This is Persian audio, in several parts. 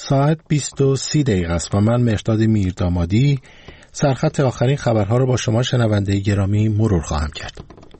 ساعت 20:30 است و من مهرداد میردامادی سرخط آخرین خبرها رو با شما شنونده گرامی مرور خواهم کرد.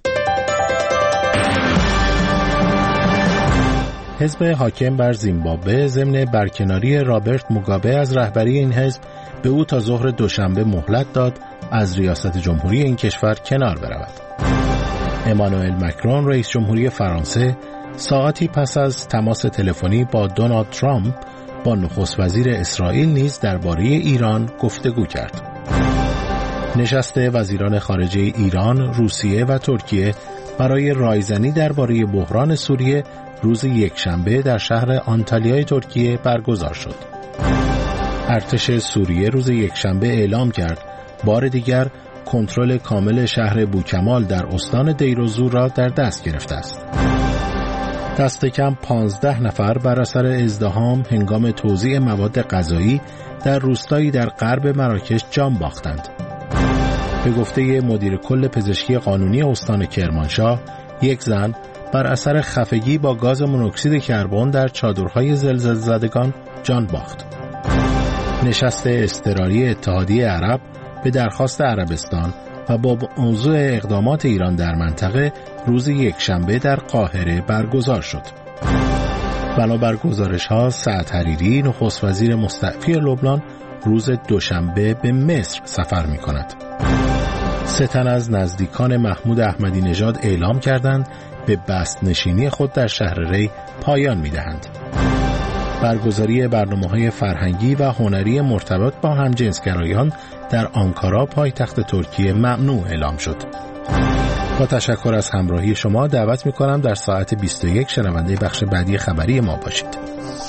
حزب حاکم بر زیمبابوه ضمن برکناری رابرت موگابه از رهبری این حزب به او تا ظهر دوشنبه مهلت داد از ریاست جمهوری این کشور کنار برود. امانوئل مکرون رئیس جمهوری فرانسه ساعتی پس از تماس تلفنی با دونالد ترامپ با نخست وزیر اسرائیل نیز درباره ایران گفتگو کرد. نشست وزیران خارجه ایران، روسیه و ترکیه برای رایزنی درباره بحران سوریه روز یکشنبه در شهر آنتالیای ترکیه برگزار شد. ارتش سوریه روز یکشنبه اعلام کرد بار دیگر کنترل کامل شهر بوکمال در استان دیروزور را در دست گرفته است. دست کم 15 نفر بر اثر ازدحام هنگام توزیع مواد غذایی در روستایی در غرب مراکش جان باختند. به گفته مدیر کل پزشکی قانونی استان کرمانشاه، یک زن بر اثر خفگی با گاز مونوکسید کربن در چادرهای زلزله زدگان جان باخت. نشست اضطراری اتحادیه عرب به درخواست عربستان و با موضوع اقدامات ایران در منطقه روز یکشنبه در قاهره برگزار شد. بنابر گزارش‌ها، سعد حریری نخست وزیر مستعفی لبنان روز دوشنبه به مصر سفر می‌کند. 3 تن از نزدیکان محمود احمدی نژاد اعلام کردند به بست‌نشینی خود در شهر ری پایان می‌دهند. برگزاری برنامه‌های فرهنگی و هنری مرتبط با همجنسگرایان در آنکارا پایتخت ترکیه ممنوع اعلام شد. با تشکر از همراهی شما دعوت می‌کنم در ساعت 21 شنونده بخش بعدی خبری ما باشید.